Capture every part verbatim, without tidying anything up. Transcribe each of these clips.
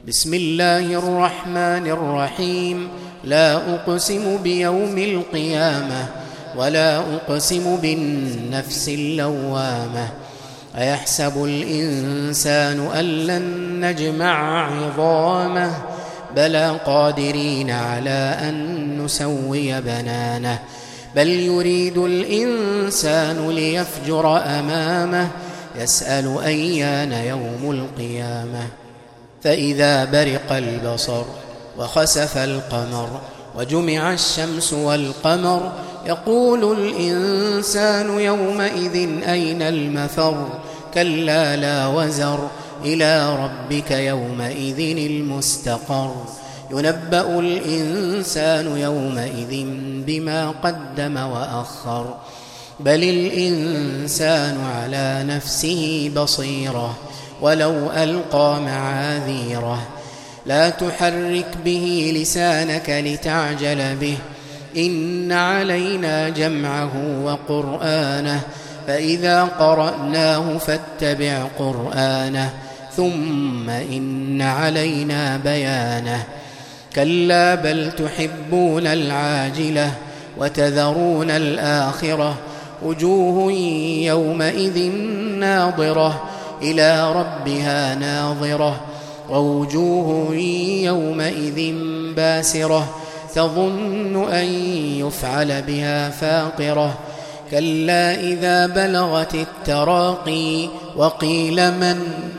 بسم الله الرحمن الرحيم. لا أقسم بيوم القيامة ولا أقسم بالنفس اللوامة. أيحسب الإنسان أن لن نجمع عظامه بلى قادرين على أن نسوي بنانه بل يريد الإنسان ليفجر أمامه يسأل أيان يوم القيامة. فإذا برق البصر وخسف القمر وجمع الشمس والقمر يقول الإنسان يومئذ أين المفر كلا لا وزر إلى ربك يومئذ المستقر ينبأ الإنسان يومئذ بما قدم وأخر بل الإنسان على نفسه بصيرة ولو ألقى معاذيره لا تحرك به لسانك لتعجل به إن علينا جمعه وقرآنه فإذا قرأناه فاتبع قرآنه ثم إن علينا بيانه كلا بل تحبون العاجلة وتذرون الآخرة وجوه يومئذ ناظرة إلى ربها ناظرة ووجوه يومئذ باسرة تظن أن يفعل بها فاقرة كلا إذا بلغت التراقي وقيل من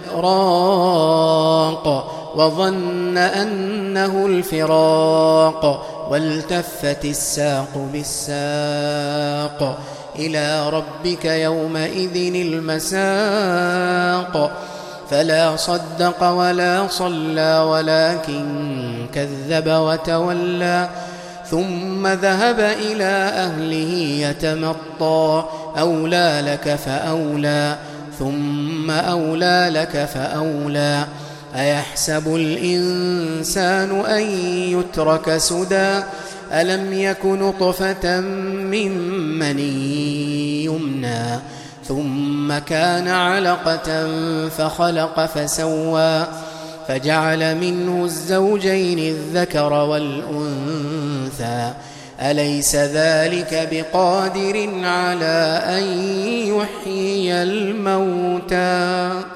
راق وظن أنه الفراق والتفت الساق بالساق إلى ربك يومئذ المساق فلا صدق ولا صلى ولكن كذب وتولى ثم ذهب إلى أهله يتمطى أولى لك فأولى ثم أولى لك فأولى أيحسب الإنسان أن يترك سدى ألم يك نطفة من مني يمنى ثم كان علقة فخلق فسوى فجعل منه الزوجين الذكر والأنثى أليس ذلك بقادر على أن يحيي الموتى